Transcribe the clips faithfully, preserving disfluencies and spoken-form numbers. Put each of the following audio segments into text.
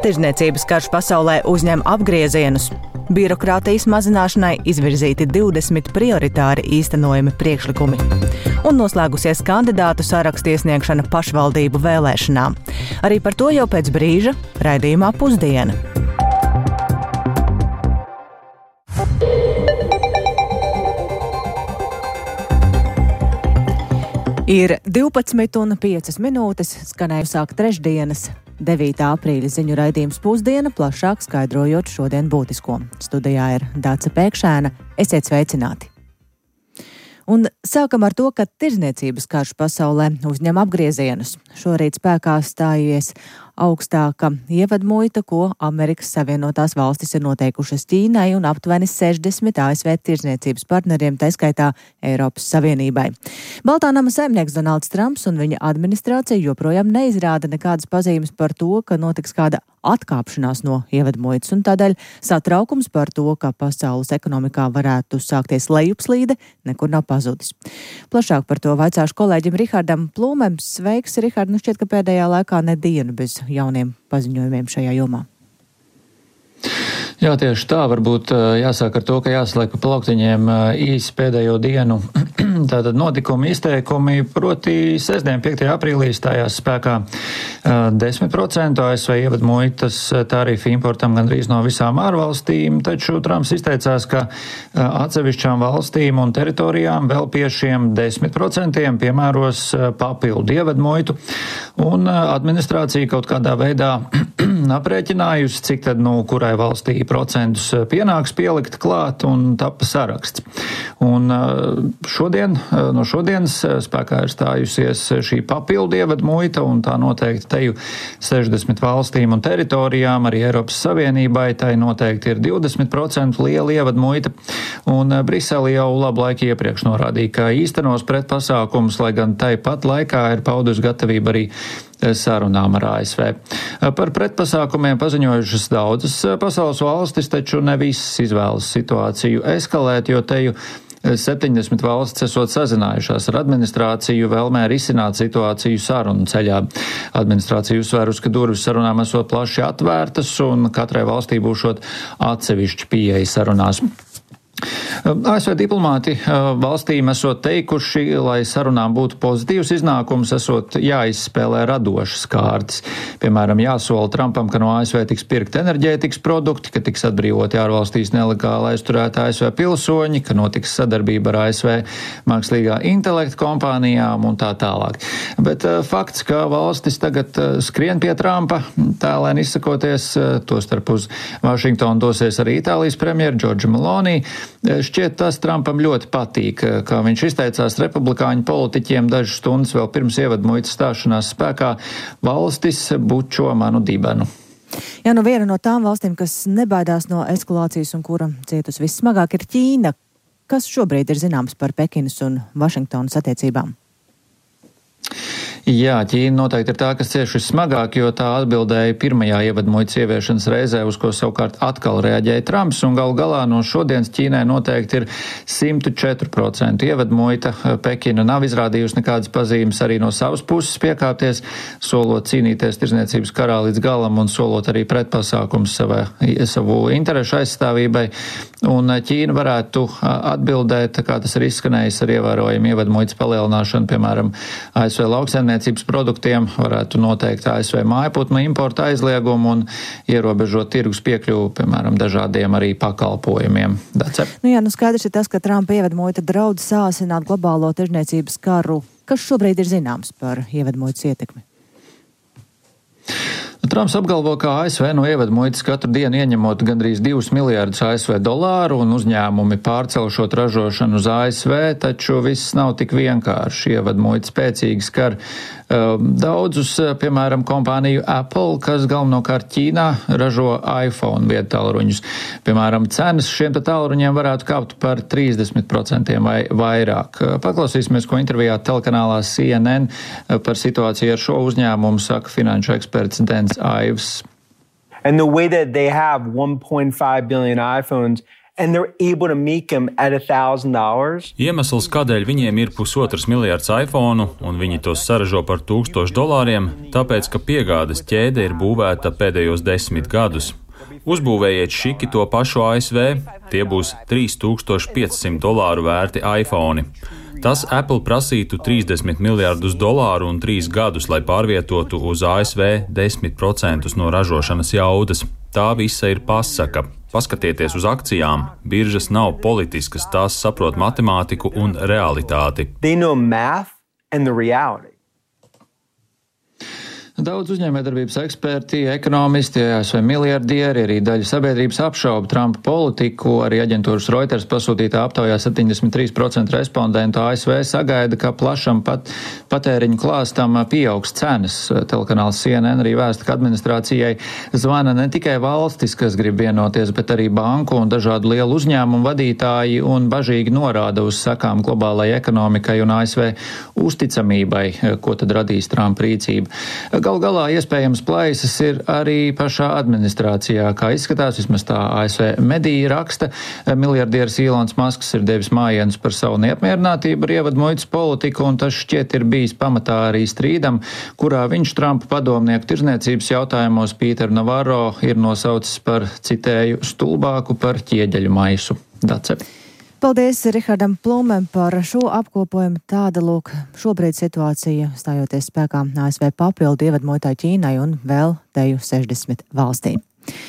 Tirdzniecības karš pasaulē uzņem apgriezienus. Birokrātijas mazināšanai izvirzīti divdesmit prioritāri īstenojami priekšlikumi. Un noslēgusies kandidātu sarakstu iesniegšana pašvaldību vēlēšanām. Arī par to jau pēc brīža raidījumā Pusdiena. Ir divpadsmit un piecas minūtes, skanēja sāk trešdienas, devītā aprīļa ziņu raidījums Pusdiena, plašāk skaidrojot šodien būtisko. Studijā ir Dāca Pēkšēna. Esiet sveicināti! Un sākam ar to, ka tirdzniecības karš pasaulē uzņem apgriezienus. Šorīt spēkā stājies augstāka ievadmuita, ko Amerikas Savienotās valstis ir noteikušas Ķīnai un aptuveni sešdesmit A S V tirdzniecības partneriem, tā skaitā Eiropas Savienībai. Baltā nama saimnieks Donalds Trumps un viņa administrācija joprojām neizrāda nekādas pazīmes par to, ka notiks kāda atkāpšanās no ievadmuitas, un tādēļ satraukums par to, ka pasaules ekonomikā varētu sākties lejupslīde, nekur nav pazudis. Plašāk par to vaicāšu kolēģim Rihardam Plūmēm. Sveiks, Rihard! Nu šķiet, ka pēdējā laikā ne dienu bez jauniem paziņojumiem šajā jomā. Jā, tieši tā. Varbūt jāsāk ar to, ka jāsaliek pa plauktiņiem īsi pēdējo dienu tātad notikumi, izteikumi, proti sestdien, piektajā aprīlī stājās spēkā desmit procenti A S V ievadmuitas tarifi importam gandrīz no visām ārvalstīm, taču Trumps izteicās, ka atsevišķām valstīm un teritorijām vēl pie šiem desmit procentiem piemēros papildu ievadmuitu, un administrācija kaut kādā veidā aprēķinājusi, cik tad, nu, kurai valstī procentus pienāks pielikt klāt, un tapa saraksts. Un šodien, no šodienas spēkā ir stājusies šī papildu ievadmuita, un tā noteikti teju sešdesmit valstīm un teritorijām, arī Eiropas Savienībai, tai noteikti ir divdesmit procenti liela ievadmuita, un Brisele jau labu laiku iepriekš norādīja, ka īstenos pretpasākums, lai gan tai pat laikā ir paudusi gatavību arī sarunām ar A S V. Par pretpasākumiem paziņojušas daudzas pasaules valstis, taču ne visas izvēlas situāciju eskalēt, jo teju septiņdesmit valstis esot sazinājušās ar administrāciju vēlmē risināt situāciju sarunu ceļā. Administrācija uzsvērus, ka durvis sarunām esot plaši atvērtas un katrai valstī būšot atsevišķi pieeja sarunās. A S V diplomāti valstīm esot teikuši, lai sarunām būtu pozitīvs iznākums, esot jāizspēlē radošas kārtas. Piemēram, jāsola Trumpam, ka no A S V tiks pirkt enerģētikas produkti, ka tiks atbrīvoti ārvalstīs nelegāli aizturēti A S V pilsoņi, ka notiks sadarbība ar A S V mākslīgā intelekta kompānijām un tā tālāk. Bet fakts, ka valstis tagad skrien pie Trumpa, tālēn izsakoties, tostarp uz Vašingtonu dosies arī Itālijas premjera Giorgia Meloni. Šķiet, tas Trumpam ļoti patīk, kā viņš izteicās republikāņu politiķiem dažas stundas vēl pirms ievadmuitas stāšanās spēkā: valstis bučo manu dibenu. Jā, nu viena no tām valstīm, kas nebaidās no eskalācijas un kura cietus vissmagāk, ir Ķīna. Kas šobrīd ir zināms par Pekinas un Vašingtonas attiecībām? Jā, Ķīna noteikti ir tā, kas cieši vissmagāk, jo tā atbildēja pirmajā ievadmuitas ieviešanas reizē, uz ko savukārt atkal reaģēja Trumps, un galu galā no šodienas Ķīnai noteikti ir simt četri procenti ievadmuita. Pekina nav izrādījusi nekādas pazīmes arī no savas puses piekāpties, solot cīnīties tirdzniecības karā līdz galam un solot arī pretpasākums savā, savu interešu aizstāvībai. Un Ķīna varētu atbildēt, kā tas ir izskanējis, ar ievērojumu ievadmuitas palielināšanu, piemēram, A S V lauksaimniecības produktiem, varētu noteikt A S V mājputnu importa aizliegumu un ierobežot tirgus piekļuvu, piemēram, dažādiem arī pakalpojumiem. Dace? Nu jā, nu skaidrs ir tas, ka Trumpa ievadmuita draud sāsināt globālo tirdzniecības karu. Kas šobrīd ir zināms par ievadmuitas ietekmi? Trumps apgalvo, ka A S V no ievadmuitas katru dienu ieņemot gandrīz divus miljārdus A S V dolāru un uzņēmumi pārcelšot ražošanu uz A S V, taču viss nav tik vienkārši. Ievadmuita spēcīgi skar uh, daudzus, piemēram, kompāniju Apple, kas galvenokārt Ķīnā ražo iPhone viedtālruņus. Piemēram, cenas šiem tālruņiem varētu kāpt par trīsdesmit procentiem vai vairāk. Paklausīsimies, ko intervijā telekanālā C N N par situāciju ar šo uzņēmumu saka finanšu eksperts Dens Ives. And the way that they have one point five billion iPhones and they're able to make them at one thousand dollars. Iemesls, kādēļ viņiem ir pusotrs miljards iPhone un viņi tos saražo par tūkstošu dolāriem, tāpēc, ka piegādes ķēde ir būvēta pēdējos desmit gadus. Uzbūvējiet šiki to pašu A S V, tie būs trīs tūkstoši piecsimt dolāru vērti iPhone. Tas Apple prasītu trīsdesmit miljardus dolāru un trīs gadus, lai pārvietotu uz A S V desmit procentus no ražošanas jaudas. Tā visa ir pasaka. Paskatieties uz akcijām. Biržas nav politiskas, tās saprot matemātiku un realitāti. They know math and the reality. Daudz uzņēmējdarbības eksperti, ekonomisti, A S V miljardieri, arī daļa sabiedrības apšauba Trumpa politiku. Arī aģentūras Reuters pasūtītā aptaujā septiņdesmit trīs procenti respondentu A S V sagaida, ka plašam pat, patēriņu klāstam pieaugs cenas. Telekanāls C N N arī vēsta, ka administrācijai zvana ne tikai valstis, kas grib vienoties, bet arī banku un dažādu lielu uzņēmumu vadītāji un bažīgi norāda uz sakām globālai ekonomikai un A S V uzticamībai, ko tad radīs Trumpa rīcība. Gal galā iespējams plaisas ir arī pašā administrācijā, kā izskatās, vismaz tā A S V medija raksta. Miljardieris Ilons Masks ir devis mājienus par savu neapmierinātību ar ievadu muitas politiku, un tas šķiet ir bijis pamatā arī strīdam, kurā viņš Trumpa padomnieku tirzniecības jautājumos Pīteru Navarro ir nosaucis par, citēju, stulbāku par ķieģeļu maisu. Dace. Paldies Rihardam Plumem par šo apkopojumu. Tāda lūk šobrīd situācija stājoties spēkā A S V papildu ievadmuitai Ķīnai un vēl teju sešdesmit valstīm.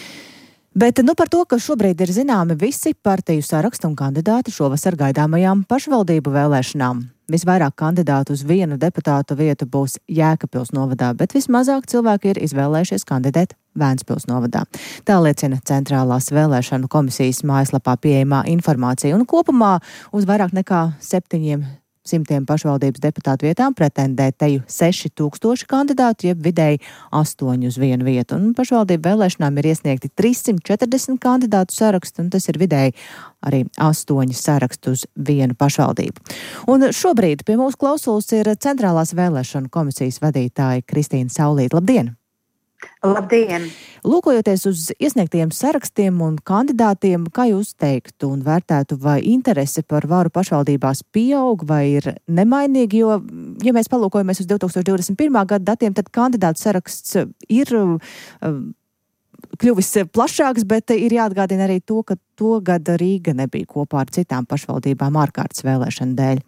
Bet nu par to, ka šobrīd ir zināmi visi partiju saraksti un kandidāti šovasar gaidāmajām pašvaldību vēlēšanām. Visvairāk kandidātu uz vienu deputātu vietu būs Jēkabpils novadā, bet vismazāk cilvēki ir izvēlējušies kandidēt Vēncpils novadā. Tā liecina Centrālās vēlēšanu komisijas mājaslapā pieejamā informācija, un kopumā uz vairāk nekā septiņiem simtiem pašvaldības deputātu vietām pretendē teju seši tūkstoši kandidātu, jeb vidēji astoņi uz vienu vietu. Un pašvaldību vēlēšanām ir iesniegti trīssimt četrdesmit kandidātu sarakstu, un tas ir vidēji arī astoņi sarakstu uz vienu pašvaldību. Un šobrīd pie mūsu klausulas ir Centrālās vēlēšanu komisijas vadītāja Kristīna Saulīte. Labdien! Labdien! Lūkojoties uz iesniegtiem sarakstiem un kandidātiem, kā jūs teiktu un vērtētu, vai interese par varu pašvaldībās pieaug vai ir nemainīgi, jo, ja mēs palūkojamies uz divi tūkstoši divdesmit pirmā gada datiem, tad kandidātu saraksts ir uh, kļuvis plašāks, bet ir jāatgādina arī to, ka to gada Rīga nebija kopā ar citām pašvaldībām ārkārtas vēlēšanu dēļ.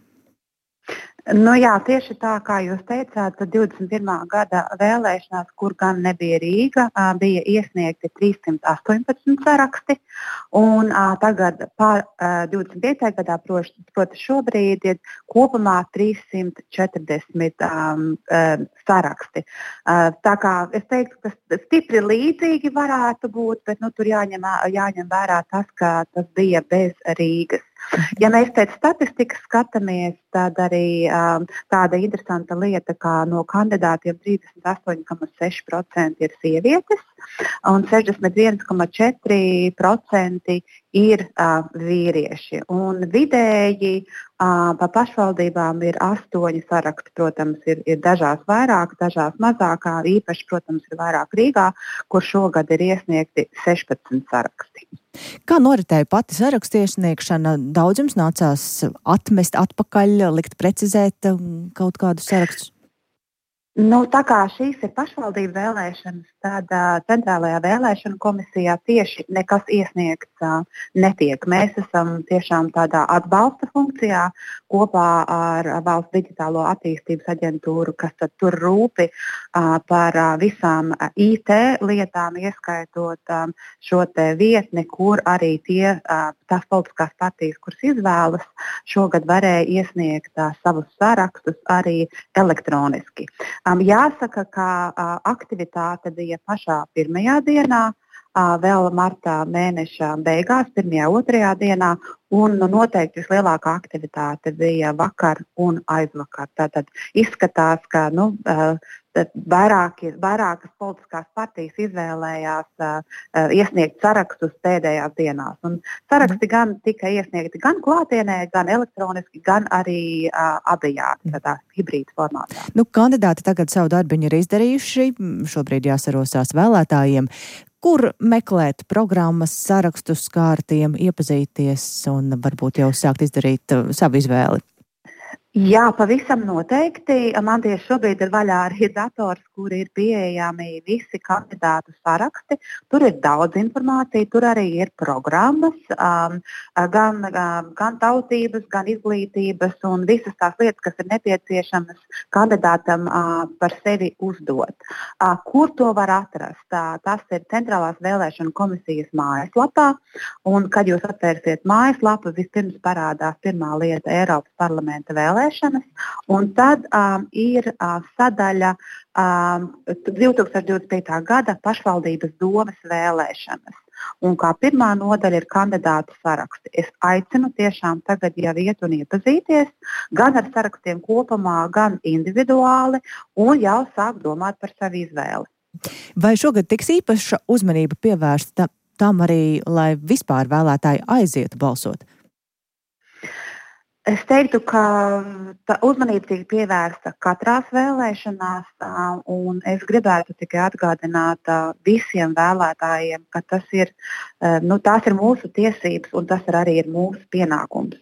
Nu jā, tieši tā, kā jūs teicāt, tad divdesmit pirmā gada vēlēšanās, kur gan nebija Rīga, bija iesniegti trīssimt astoņpadsmit saraksti, un tagad pār divdesmit piektajā gadā, proti šobrīd, ir kopumā trīssimt četrdesmit um, saraksti. Uh, tā kā es teiktu, ka stipri līdzīgi varētu būt, bet nu, tur jāņem, jāņem vērā tas, ka tas bija bez Rīgas. Ja mēs pēc statistikas skatāmies, tad arī um, tāda interesanta lieta, kā no kandidātiem trīsdesmit astoņi komats seši procenti ir sievietes un sešdesmit viens komats četri procenti ir uh, vīrieši. Un vidēji uh, pa pašvaldībām ir astoņi saraksti, protams, ir, ir dažās vairāk, dažās mazāk, īpaši, protams, ir vairāk Rīgā, kur šogad ir iesniegti sešpadsmit saraksti. Kā noritēja pati sarakstu iesniegšana? Daudz jums nācās atmest atpakaļ, likt precizēt kaut kādus sarakstus? Nu, tā kā šīs ir pašvaldību vēlēšanas, tad uh, Centrālajā vēlēšanu komisijā tieši nekas iesniegts uh, netiek. Mēs esam tiešām tādā atbalsta funkcijā kopā ar Valsts digitālo attīstības aģentūru, kas tad tur rūpi uh, par uh, visām uh, I T lietām, ieskaitot um, šo te vietni, kur arī tie, uh, tās politiskās partijas, kuras izvēlas, šogad varēja iesniegt uh, savus sarakstus arī elektroniski. Um, jāsaka, ka uh, aktivitāte bija pašā pirmajā dienā, uh, vēl martā mēneša beigās, pirmajā, otrajā dienā, un nu, noteikti vislielākā aktivitāte bija vakar un aizvakar. Tātad izskatās, ka nu, uh, vairāki, vairākas politiskās partijas izvēlējās uh, iesniegt sarakstus pēdējās dienās. Un saraksti gan tika iesniegti gan klātienē, gan elektroniski, gan arī uh, abijā, tādā hibrīda formātā. Nu, kandidāti tagad savu darbiņu ir izdarījuši, šobrīd jāsarosās vēlētājiem. Kur meklēt programmas, sarakstus, kā ar tiem iepazīties un varbūt jau sākt izdarīt savu izvēli? Jā, pavisam noteikti. Man tieši šobrīd ir vaļā arī dators, kur ir pieejami visi kandidātu saraksti. Tur ir daudz informācija, tur arī ir programmas, um, gan, gan tautības, gan izglītības un visas tās lietas, kas ir nepieciešamas kandidātam uh, par sevi uzdot. Uh, kur to var atrast? Uh, tas ir Centrālās vēlēšanu komisijas mājaslapā, un kad jūs atvērsiet mājaslapu, vispirms parādās pirmā lieta Eiropas parlamenta vēlēšanas. Un tad um, ir uh, sadaļa um, divtūkstoš divdesmit piekta gada pašvaldības domes vēlēšanas. Un kā pirmā nodaļa ir kandidātu saraksti. Es aicinu tiešām tagad jau iet un iepazīties gan ar sarakstiem kopumā, gan individuāli un jau sāk domāt par savu izvēli. Vai šogad tiks īpaša uzmanība pievērsta tam arī, lai vispār vēlētāji aizietu balsot? Es teiktu, ka tā uzmanība tiek pievērsta katrās vēlēšanās, un es gribētu tikai atgādināt visiem vēlētājiem, ka tas ir, nu, tās ir mūsu tiesības un tas arī ir mūsu pienākums.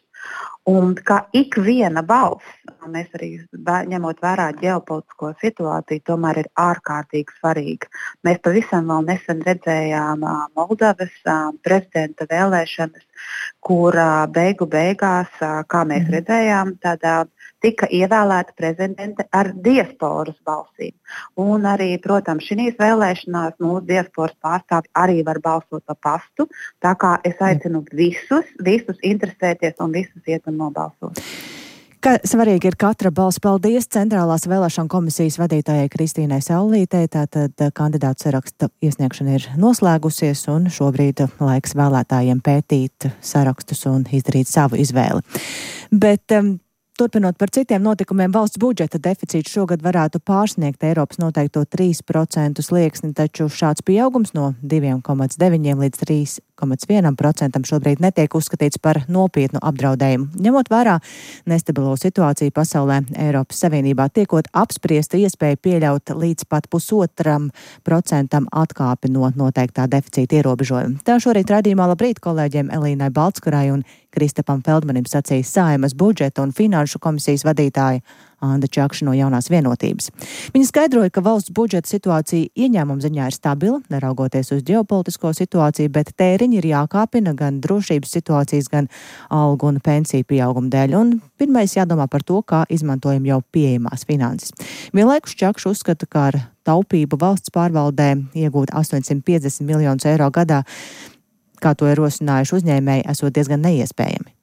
Un ka ik viena balss, mēs arī ņemot vērā ģeopolitisko situāciju, tomēr ir ārkārtīgi svarīga. Mēs pavisam vēl nesen redzējām Moldavas prezidenta vēlēšanas, kur beigu beigās, kā mēs redzējām, tad tika ievēlēta prezidente ar diasporas balsīm. Un arī, protams, šīs vēlēšanās mūsu diasporas pārstāvji arī var balsot pa pastu, tā kā es aicinu visus, visus interesēties un visus iet un nobalsot. Ka svarīgi ir katra balss. Paldies Centrālās vēlēšanu komisijas vadītājai Kristīnai Saulītei. Tātad kandidātu saraksta iesniegšana ir noslēgusies un šobrīd laiks vēlētājiem pētīt sarakstus un izdarīt savu izvēli. Bet um, turpinot par citiem notikumiem, valsts budžeta deficīts šogad varētu pārsniegt Eiropas noteikto trīs procentu slieksni, taču šāds pieaugums no divi komats deviņi līdz trīs komats viens procents šobrīd netiek uzskatīts par nopietnu apdraudējumu. Ņemot vērā nestabilo situāciju pasaulē, Eiropas Savienībā tiekot apspriesta iespēja pieļaut līdz pat pusotram procentam atkāpi no noteiktā deficīta ierobežojuma. Tā šorīt raidījumā Labrīt kolēģiem Elīnai Baltskurai un Kristapam Feldmanim sacīja Saeimas budžeta un finanšu komisijas vadītāja Anda Čakša no Jaunās vienotības. Viņa skaidroja, ka valsts budžeta situācija ieņēmuma ziņā ir stabila, neraugoties uz ģeopolitisko situāciju, bet tēriņi ir jākāpina gan drošības situācijas, gan algu un pensiju pieauguma dēļ. Un pirmais jādomā par to, kā izmantojam jau pieejamās finanses. Vienlaikus Čakša uzskata, ka ar taupību valsts pārvaldē iegūt astoņsimt piecdesmit miljonus eiro gadā, kā to ir rosinājuši uzņēmēji, esot diezgan neiespējami.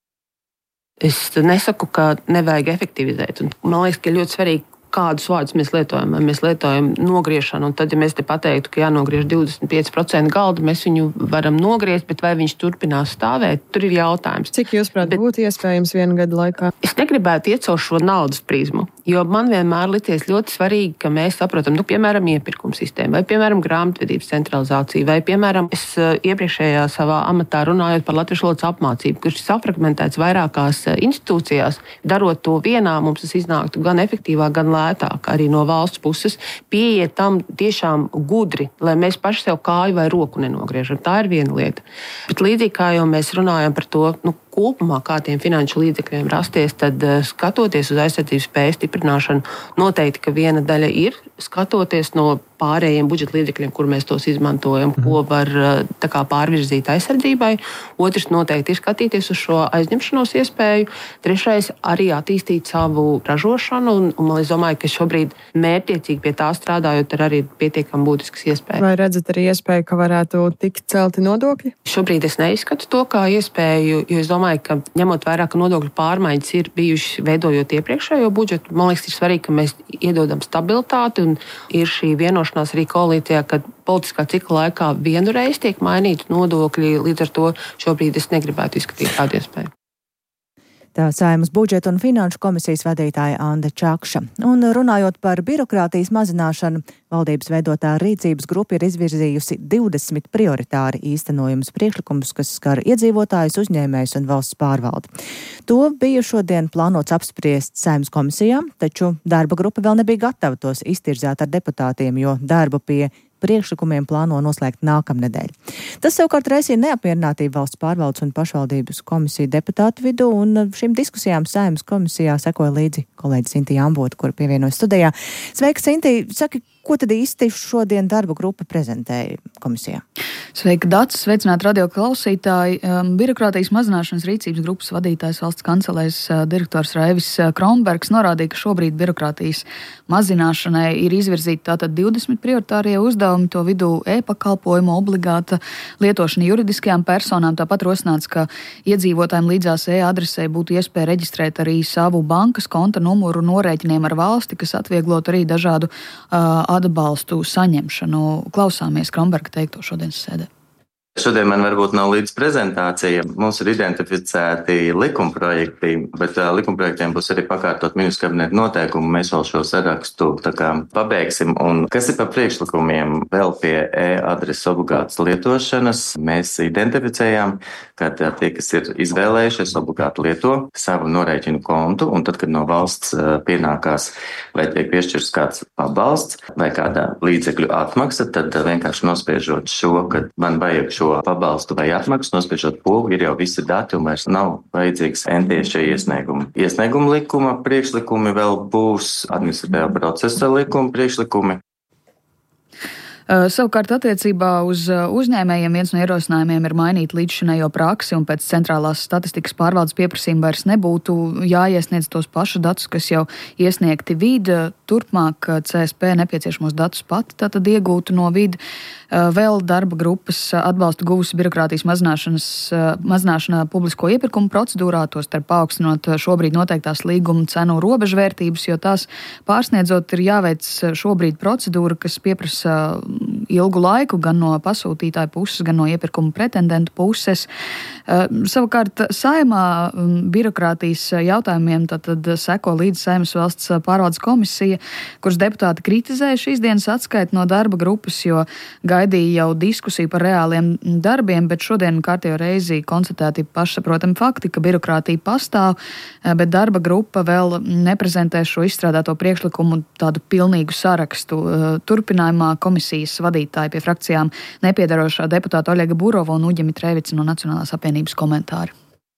Es nesaku, ka nevajag efektivizēt. Un man liekas, ka ļoti svarīgi, kādus vārdus mēs lietojam. Mēs lietojam nogriešanu, un tad, ja mēs te pateiktu, ka jānogriež divdesmit pieci procenti galda, mēs viņu varam nogriezt, bet vai viņš turpinās stāvēt, tur ir jautājums. Cik jūs, prāt, bet būtu iespējams vienu gadu laikā? Es negribētu iet caur šo naudas prizmu, jo man vienmēr licies ļoti svarīgi, ka mēs saprotam, nu, piemēram, iepirkuma sistēmu, vai, piemēram, grāmatvedības centralizāciju, vai, piemēram, es iepriekšējā savā amatā runājot par latviešu valodas apmācību, kurš ir safragmentēts vairākās institūcijās, darot to vienā, mums tas iznāktu gan efektīvāk, gan lētāk, arī no valsts puses, pieiet tam tiešām gudri, lai mēs paši sev kāju vai roku nenogriežam. Tā ir viena lieta. Bet līdzīgi kā jau mēs runājam par to, nu, kopumā, kā tiem finanšu līdzekļiem rasties, tad skatoties uz aizsardzības spēju stiprināšanu, noteikti, ka viena daļa ir skatoties no pārējiem budžeta līdzekļiem, kur mēs tos izmantojam, mm. ko var tā kā pārvirzīt aizsardzībai. Otrs noteikti ir skatīties uz šo aizņemšanos iespēju. Trešais arī attīstīt savu ražošanu, un, un es domāju, ka šobrīd mērķiecīgi pie tā strādājot, ir arī pietiekami būtisks iespējas. Vai redzat arī iespēju, ka varētu tikt celti nodokļi? Šobrīd es neizskatu to kā iespēju, jo es domāju, ka ņemot vērā, ka nodokļu pārmaiņas ir bijušas veidojot iepriekšējo budžetu, man liekas, ir svarīgi, ka mēs iedodam stabilitāti un ir šī vienošanās arī koalīcijā, ka politiskā cikla laikā vienreiz tiek mainīti nodokļi, līdz ar to šobrīd es negribētu izskatīt tādu iespēju. Tā Saeimas budžeta un finanšu komisijas vadītāja Anda Čakša. Un runājot par birokrātijas mazināšanu, valdības veidotā rīcības grupa ir izvirzījusi divdesmit prioritāri īstenojumus priekšlikumus, kas skar iedzīvotājus, uzņēmējus un valsts pārvaldi. To bija šodien plānots apspriest Saeimas komisijā, taču darba grupa vēl nebija gatava tos iztirzāt ar deputātiem, jo darbu pie priekšlikumiem plāno noslēgt nākamnedēļ. Tas savukārt raisīja neapmierinātību valsts pārvaldes un pašvaldības komisiju deputātu vidū, un šīm diskusijām Saeimas komisijā sekoja līdzi kolēģi Sintīja Ambota, kura pievienojas studijā. Sveika, Sintīja! Saki, ko tad īsti šodien darba grupa prezentēja komisijā? Sveika, Dats! Sveicināt radio klausītāji! Um, birokrātijas mazināšanas rīcības grupas vadītājs valsts kancelēs uh, direktors Raivis Kronbergs norādīja, ka šobrīd birokrātijas mazināšanai ir izvirzīti tātad divdesmit prioritārie uzdevumi, to vidū e-pakalpojumu obligāta lietošana juridiskajām personām. Tāpat rosināts, ka iedzīvotājiem līdzās e-adresē būtu iespēja reģistrēt arī savu bankas konta numuru norēķiniem ar valsti, kas atvieglot arī dažādu uh, atbalstu saņemšanu. Klausāmies Kronberga teikto šodienas sēdē. Šodien man varbūt nav līdz prezentācija. Mums ir identificēti likumprojekti, bet uh, likumprojektiem būs arī pakārtot ministru kabineta noteikumu. Mēs vēl šo sarakstu tā kā pabeigsim. Un kas ir par priekšlikumiem vēl pie e-adreses obligātas lietošanas? Mēs identificējām, ka tie, kas ir izvēlējušies obligāti lieto savu norēķinu kontu, un tad, kad no valsts uh, pienākās vai tiek piešķirs kāds pabalsts vai kādā līdzekļu atmaksa, tad uh, vienkārši nospiežot šo, kad man vajag šo pabalstu vai atmaksu, nospiežot pogu, ir jau visi dati un vairs nav vajadzīgs entie iesniegumi. Iesnieguma likuma priekšlikumi vēl būs, administratīvā procesa likuma priekšlikumi. Savukārt attiecībā uz uzņēmējiem viens no ierosinājumiem ir mainīt līdzšinējo praksi un pēc centrālās statistikas pārvaldes pieprasījuma vairs nebūtu jāiesniedz tos pašus datus, kas jau iesniegti vid. Turpmāk C S P nepieciešamos datus pati tātad iegūtu no vid. Vēl darba grupas atbalstu guvusi birokrātijas mazināšanas, mazināšana publisko iepirkumu procedūrā, tostarp paaugstinot šobrīd noteiktās līguma cenu robežvērtības, jo tās pārsniedzot ir jāveic šobrīd procedūra, kas pieprasa ilgu laiku gan no pasūtītāja puses, gan no iepirkuma pretendentu puses. Savukārt Saeimā birokrātijas jautājumiem tad seko līdz Saeimas valsts pārvaldes komisija, kuras deputāti kritizēja šīs dienas atskaiti no darba grupas, jo gaidīja jau diskusiju par reāliem darbiem, bet šodien kārtējo reizi konstatēti pašsaprotami fakti, ka birokrātija pastāv, bet darba grupa vēl neprezentē šo izstrādāto priekšlikumu tādu pilnīgu sarakstu. Turpinājumā komisijas vadītāji pie frakcijām nepiedarošā deputāta Oļega Burova un Uģa Mitrēvica no Nacionālās apvienības komentāri.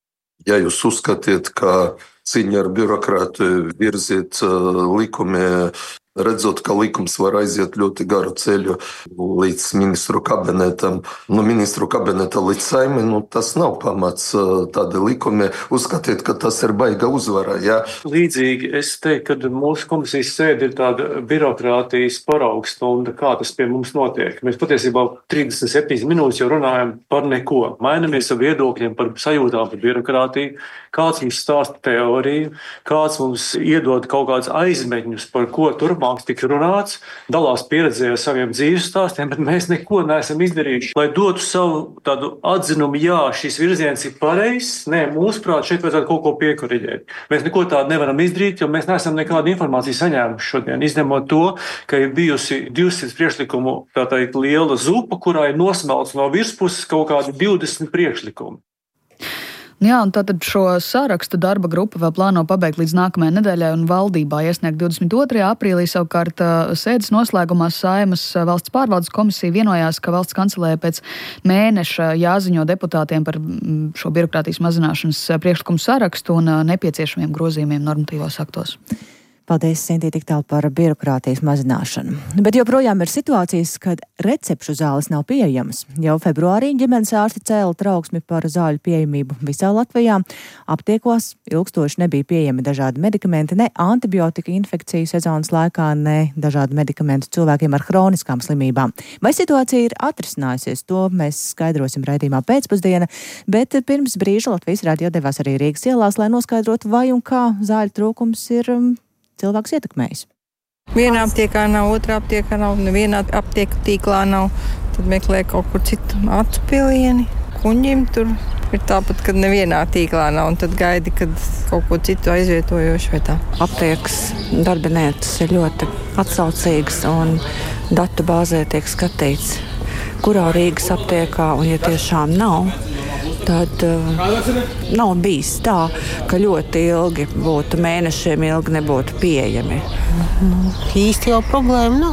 Ja jūs uzskatiet, ka cīņa ar birokrātiju virziet uh, likumi, redzot, ka likums var aiziet ļoti garu ceļu līdz ministru kabinetam, no ministru kabineta līdz Saeimai, nu tas nav pamats uh, tādi likumi. Uzskatiet, ka tas ir baiga uzvara, jā? Līdzīgi es teiktu, ka mūsu komisijas sēde ir tāda birokrātijas paraugstunda, kā tas pie mums notiek. Mēs patiesībā trīsdesmit septiņas minūtes jau runājam par neko. Mainamies ar viedokļiem par sajūtām par birokrātiju, kāds mums stāsta teoriju, kāds mums iedod kaut kāds aizmeņus, par ko turpmāk tika runāts, dalās pieredzē ar saviem dzīves stāstiem, bet mēs neko neesam izdarījuši. Lai dotu savu tādu atzinumu, jā, šis virziens ir pareizs, nē, mūsuprāt, šeit vajadzētu kaut ko piekoriģēt. Mēs neko tādu nevaram izdarīt, jo mēs neesam nekādu informāciju saņēmuši šodien, izņemot to, ka ir bijusi divsimt priekšlikumu, tā teikt, liela zupa, kurā ir nosmelts no virspuses kaut kādi divdesmit priekšlikumi. Jā, un tātad šo sarakstu darba grupa vēl plāno pabeigt līdz nākamajai nedēļai un valdībā iesniegt divdesmit otrajā aprīlī. Savukārt sēdes noslēgumā Saeimas valsts pārvaldes komisija vienojās, ka valsts kancelē pēc mēneša jāziņo deputātiem par šo birokrātijas mazināšanas priekšlikumu sarakstu un nepieciešamiem grozījumiem normatīvos aktos. Paldies, Sintī, tik tālu par birokrātijas mazināšanu. Bet joprojām ir situācijas, kad recepšu zāles nav pieejamas. Jau februārī ģimenes ārsti cēla trauksmi par zāļu pieejamību visā Latvijā. Aptiekos ilgstoši nebija pieejami dažādi medikamenti, ne antibiotika infekciju sezonas laikā, ne dažādi medikamenti cilvēkiem ar hroniskām slimībām. Vai situācija ir atrisinājusies? To mēs skaidrosim raidījumā pēcpusdiena, bet pirms brīža Latvijas radio devās arī Rīgas ielās, lai noskaidrotu, vai un kā zāļu trūkums ir cilvēks ietekmējis. Vienā aptiekā nav, otrā aptiekā nav, nevienā aptieku tīklā nav. Tad meklē kaut kur citu acu pilieni, kuņģim tur ir tāpat, kad nevienā tīklā nav, un tad gaidi, kad kaut ko citu aizvietojoši vai tā. Aptiekas darbinieces ir ļoti atsaucīgas un datu bāzē tiek skatīts, kurā Rīgas aptiekā, un ja tiešām nav, tad uh, nav bijis tā, ka ļoti ilgi būtu, mēnešiem ilgi nebūtu pieejami. Nu, īsti jau problēma nav.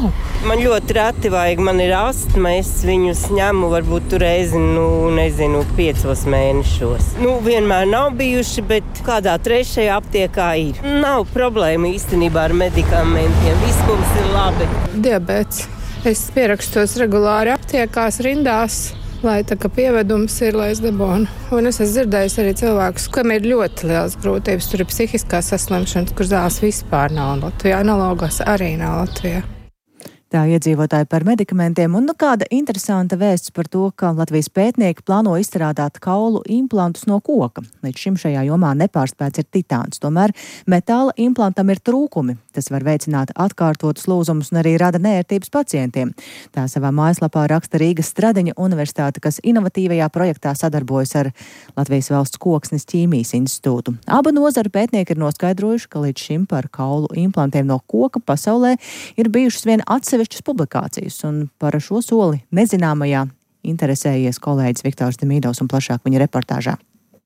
Man ļoti reti vajag, man ir astma, es viņus ņemu varbūt tur reizi, nu, nezinu, piecos mēnešos. Nu, vienmēr nav bijuši, bet kādā trešajā aptiekā ir. Nav problēma īstenībā ar medikamentiem, viss mums ir labi. Diabēts. Es pierakstos regulāri aptiekās, rindās, lai tā kā pievedums ir, lai es dabonu. Un es esmu dzirdējis arī cilvēkus, kam ir ļoti liels grūtības. Tur ir psihiskā saslimšanas, kur zāles vispār nav Latvijā, analogās arī nav Latvijā. Tā iedzīvotāji par medikamentiem, un nu kāda interesanta vēsts par to, ka Latvijas pētnieki plāno izstrādāt kaulu implantus no koka. Līdz šim šajā jomā nepārspēts ir titāns, tomēr metāla implantam ir trūkumi. Tas var veicināt atkārtotus lūzumus un arī rada neērtības pacientiem. Tā savā mājaslapā raksta Rīgas Stradiņa universitāte, kas inovatīvajā projektā sadarbojas ar Latvijas Valsts Koksnes ķīmijas institūtu. Abu nozaru pētnieki ir noskaidrojuši, ka līdz šim par kaulu implantiem no koka pasaulē ir bijušas vien atsevišķas publikācijas, un par šo soli nezināmajā interesējies kolēģis Viktors Demīdovs un plašāk viņa reportāžā.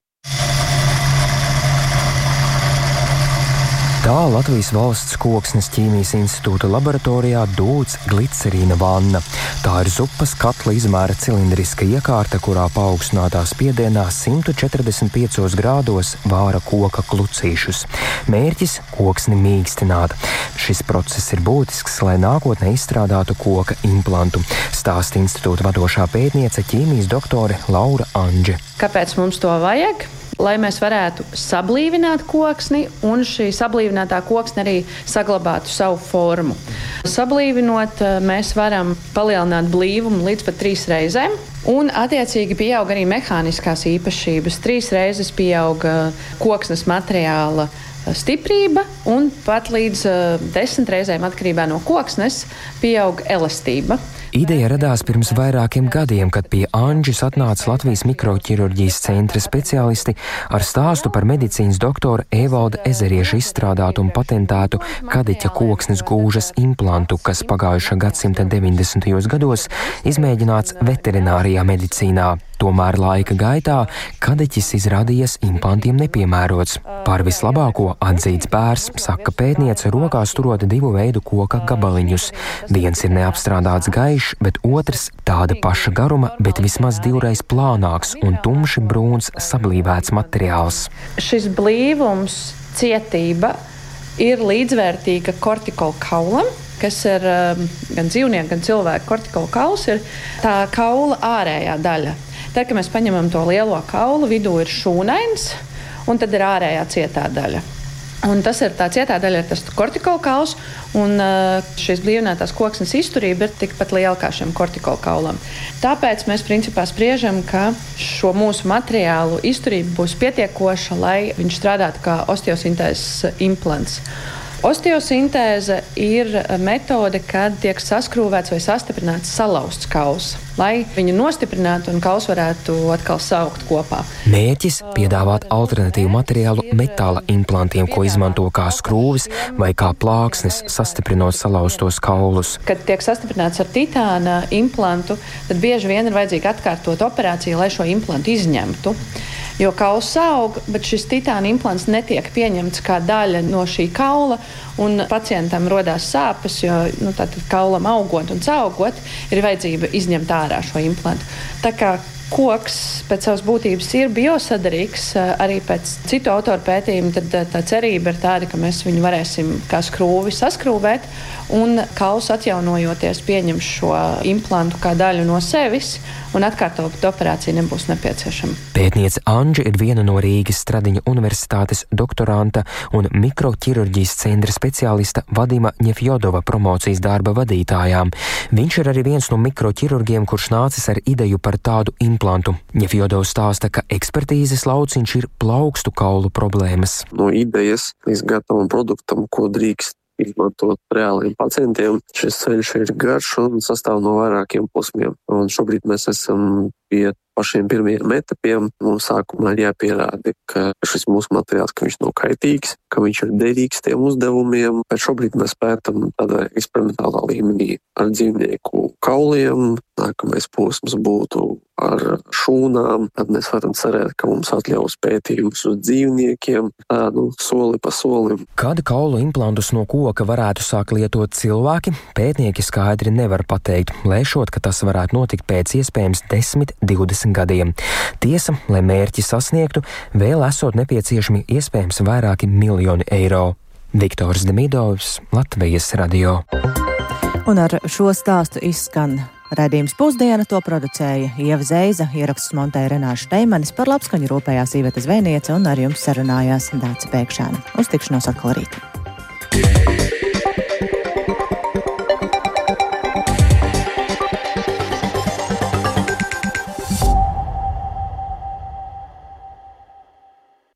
Tā Latvijas Valsts Koksnes ķīmijas institūta laboratorijā dūts glicerīna vanna. Tā ir zupas katla izmēra cilindriska iekārta, kurā paaugstinātā spiedienā simt četrdesmit piecos grādos vāra koka klucīšus. Mērķis – koksni mīkstināt. Šis process ir būtisks, lai nākotnē izstrādātu koka implantu, stāsta institūta vadošā pētniece ķīmijas doktore Laura Andže. Kāpēc mums to vajag? Lai mēs varētu sablīvināt koksni un šī sablīvinātā koksne arī saglabātu savu formu. Sablīvinot, mēs varam palielināt blīvumu līdz pat trīs reizēm, un attiecīgi pieaug arī mehāniskās īpašības. Trīs reizes pieaug koksnes materiāla stiprība, un pat līdz desmit reizēm atkarībā no koksnes pieaug elastība. Ideja radās pirms vairākiem gadiem, kad pie Andžes atnāca Latvijas mikroķirurģijas centra speciālisti ar stāstu par medicīnas doktora Evalda Ezerieša izstrādātu un patentētu kadiķa koksnes gūžas implantu, kas pagājušā gadsimta deviņdesmitajos gados izmēģināts veterinārijā medicīnā. Tomēr laika gaitā kadiķis izrādījies implantiem nepiemērots. Par vislabāko atzīts bērs, saka pētniece, rokās turot divu veidu koka gabaliņus. Viens ir neapstrādāts gaišs, bet otrs tāda paša garuma, bet vismaz divreiz plānāks un tumši brūns sablīvēts materiāls. Šis blīvums, cietība ir līdzvērtīga kortikola kaulam, kas ir um, gan dzīvnieku, gan cilvēku kortikola kauls, ir tā kaula ārējā daļa. Tad, kad mēs paņemam to lielo kaulu, vidū ir šūnains, un tad ir ārējā cietā daļa. Un tas ir tā cietā daļa, ir tas kortikola kauls, un šīs blīvinātās koksnes izturība ir tikpat liela kā šiem kortikola kaulam. Tāpēc mēs principā spriežam, ka šo mūsu materiālu izturība būs pietiekoša, lai viņš strādātu kā osteosintēzes implants. Osteosintēze ir metode, kad tiek saskrūvēts vai sastiprināts salauzts kauls, lai viņu nostiprinātu un kauls varētu atkal saukt kopā. Mērķis – piedāvāt alternatīvu materiālu metāla implantiem, ko izmanto kā skrūvis vai kā plāksnes, sastiprinot salauztos kaulus. Kad tiek sastiprināts ar titāna implantu, tad bieži vien ir vajadzīga atkārtot operāciju, lai šo implantu izņemtu. Jo kauls aug, bet šis titāna implants netiek pieņemts kā daļa no šī kaula, un pacientam rodās sāpes, jo nu, tātad kaulam augot un caugot ir vajadzība izņemt ārā šo implantu. Tā kā koks pēc savas būtības ir biosadarīgs, arī pēc citu autoru pētījumu, tad tā cerība ir tāda, ka mēs viņu varēsim kā skrūvi saskrūvēt, un kauls atjaunojoties pieņem šo implantu kā daļu no sevis, un atkārtot operācija nebūs nepieciešama. Pētniece Andže ir viena no Rīgas Stradiņa universitātes doktoranta un mikroķirurģijas centra speciālista Vadima Ņefjodova promocijas darba vadītājām. Viņš ir arī viens no mikroķirurgiem, kurš nācis ar ideju par tādu implantu. Ņefjodovs stāsta, ka ekspertīzes lauciņš ir plaukstu kaulu problēmas. No idejas līdz gatavam produktam, ko drīkst izmantot reāliem pacientiem. Šis ceļš ir garš un sastāv no vairākiem posmiem. Un šobrīd mēs esam pie pašiem pirmajiem etapiem. Mums sākumā ir jāpierāda, ka šis mūsu materiāls, ka viņš nav kaitīgs, ka viņš ir derīgs tiem uzdevumiem. Bet šobrīd mēs pētam tādā eksperimentālā līmenī ar dzīvnieku kauliem. Nākamais posms būtu ar šūnām. Tad mēs varam cerēt, ka mums atļaus pētījumus uz dzīvniekiem, tādu soli pa solim. Kad kaulu implantus no koka varētu sākt lietot cilvēki, pētnieki skaidri nevar pateikt, lēšot, ka tas varētu notikt pēc iespējams desmit, divdesmit gadiem. Tiesa, lai mērķi sasniegtu, vēl esot nepieciešami iespējams vairāki miljoni eiro. Viktors Demidovs, Latvijas radio. Un ar šo stāstu izskan raidījums Pusdiena, to producēja Ieva Zeiza, ierakstus montēja Renāša Steimanis, par labskaņu rūpējās Iveta Zvēniece un ar jums sarunājās Dāca Pēkšēna. Uz tikšanos atkal rīt.